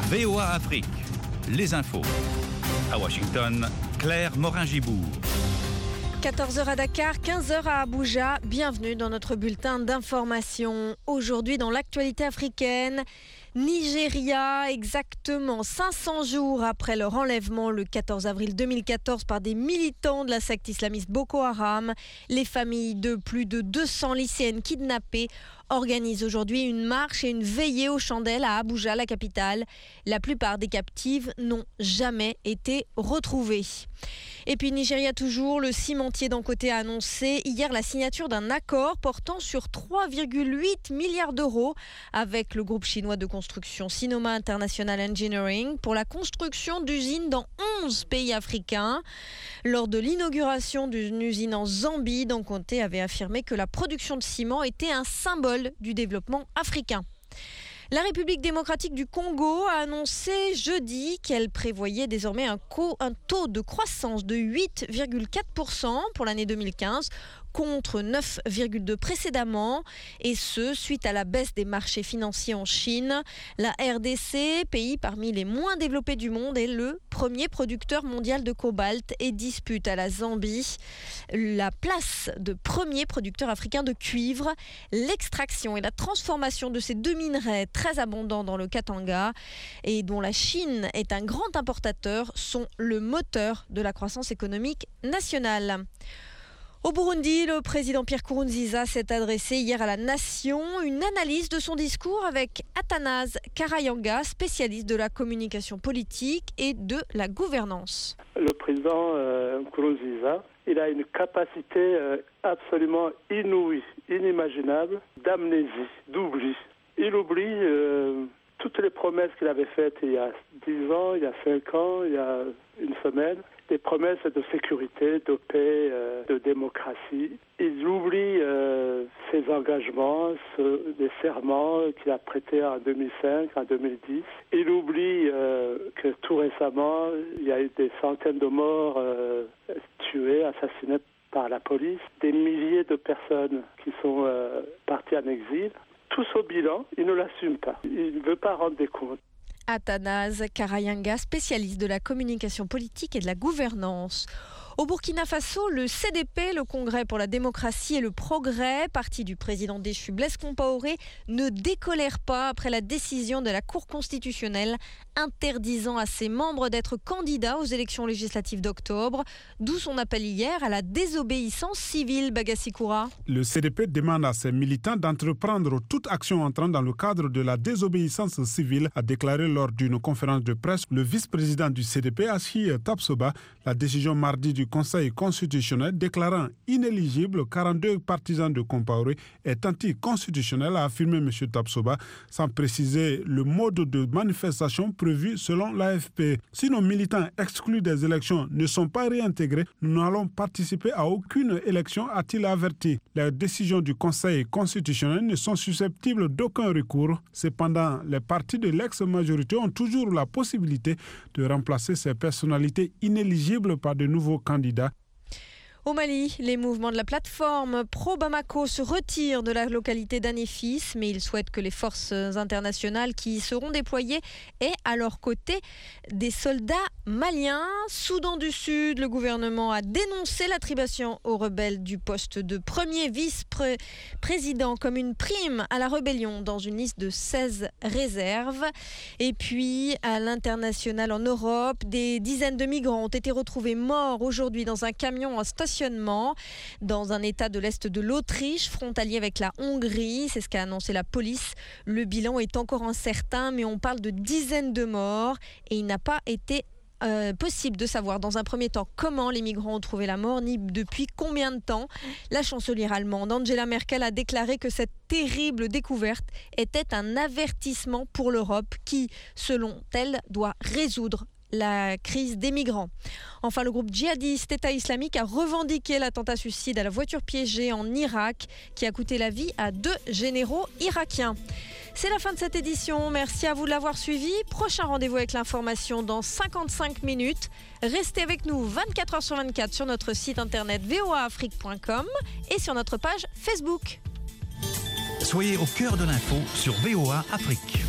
VOA Afrique, les infos. À Washington, Claire Morin-Gibourg. 14h à Dakar, 15h à Abuja. Bienvenue dans notre bulletin d'information. Aujourd'hui, dans l'actualité africaine, Nigeria, exactement 500 jours après leur enlèvement le 14 avril 2014 par des militants de la secte islamiste Boko Haram, les familles de plus de 200 lycéennes kidnappées organisent aujourd'hui une marche et une veillée aux chandelles à Abuja, la capitale. La plupart des captives n'ont jamais été retrouvées. Et puis Nigeria toujours, le cimentier d'Dangote a annoncé hier la signature d'un accord portant sur 3,8 milliards d'euros avec le groupe chinois de construction Sinoma International Engineering pour la construction d'usines dans 11 pays africains. Lors de l'inauguration d'une usine en Zambie, Dangote avait affirmé que la production de ciment était un symbole du développement africain. La République démocratique du Congo a annoncé jeudi qu'elle prévoyait désormais un taux de croissance de 8,4% pour l'année 2015 contre 9,2% précédemment, et ce, suite à la baisse des marchés financiers en Chine. La RDC, pays parmi les moins développés du monde, est le premier producteur mondial de cobalt et dispute à la Zambie la place de premier producteur africain de cuivre. L'extraction et la transformation de ces deux minerais très abondants dans le Katanga et dont la Chine est un grand importateur sont le moteur de la croissance économique nationale. Au Burundi, le président Pierre Nkurunziza s'est adressé hier à la nation. Une analyse de son discours avec Athanase Karayanga, spécialiste de la communication politique et de la gouvernance. Le président Nkurunziza, il a une capacité absolument inouïe, inimaginable d'amnésie, d'oubli. Il oublie toutes les promesses qu'il avait faites il y a 10 ans, il y a 5 ans, il y a une semaine. Des promesses de sécurité, de paix, de démocratie. Il oublie ses engagements, des serments qu'il a prêtés en 2005, en 2010. Il oublie que tout récemment, il y a eu des centaines de morts tués, assassinés par la police, des milliers de personnes qui sont parties en exil. Tout ce bilan, il ne l'assume pas. Il ne veut pas rendre des comptes. Athanase Karayanga, spécialiste de la communication politique et de la gouvernance. Au Burkina Faso, le CDP, le Congrès pour la démocratie et le progrès, parti du président déchu Blaise Compaoré, ne décolère pas après la décision de la Cour constitutionnelle interdisant à ses membres d'être candidats aux élections législatives d'octobre, d'où son appel hier à la désobéissance civile. Bagassi-Koura. Le CDP demande à ses militants d'entreprendre toute action entrant dans le cadre de la désobéissance civile, a déclaré lors d'une conférence de presse le vice-président du CDP, Achi Tapsoba. La décision mardi du Conseil constitutionnel déclarant inéligible 42 partisans de Compaoré est anticonstitutionnel, a affirmé M. Tapsoba, sans préciser le mode de manifestation prévu selon l'AFP. Si nos militants exclus des élections ne sont pas réintégrés, nous n'allons participer à aucune élection, a-t-il averti. Les décisions du Conseil constitutionnel ne sont susceptibles d'aucun recours. Cependant, les partis de l'ex-majorité ont toujours la possibilité de remplacer ces personnalités inéligibles par de nouveaux candidats. Au Mali, les mouvements de la plateforme pro-Bamako se retirent de la localité d'Anéfis, mais ils souhaitent que les forces internationales qui y seront déployées aient à leur côté des soldats maliens. Soudan du Sud, le gouvernement a dénoncé l'attribution aux rebelles du poste de premier vice-président comme une prime à la rébellion dans une liste de 16 réserves. Et puis, à l'international en Europe, des dizaines de migrants ont été retrouvés morts aujourd'hui dans un camion en stationnement dans un état de l'Est de l'Autriche, frontalier avec la Hongrie. C'est ce qu'a annoncé la police. Le bilan est encore incertain, mais on parle de dizaines de morts et il n'a pas été possible de savoir dans un premier temps comment les migrants ont trouvé la mort, ni depuis combien de temps. La chancelière allemande Angela Merkel a déclaré que cette terrible découverte était un avertissement pour l'Europe qui, selon elle, doit résoudre la crise des migrants. Enfin, le groupe djihadiste État islamique a revendiqué l'attentat suicide à la voiture piégée en Irak qui a coûté la vie à 2 généraux irakiens. C'est la fin de cette édition. Merci à vous de l'avoir suivi. Prochain rendez-vous avec l'information dans 55 minutes. Restez avec nous 24 heures sur 24 sur notre site internet voaafrique.com et sur notre page Facebook. Soyez au cœur de l'info sur VOA Afrique.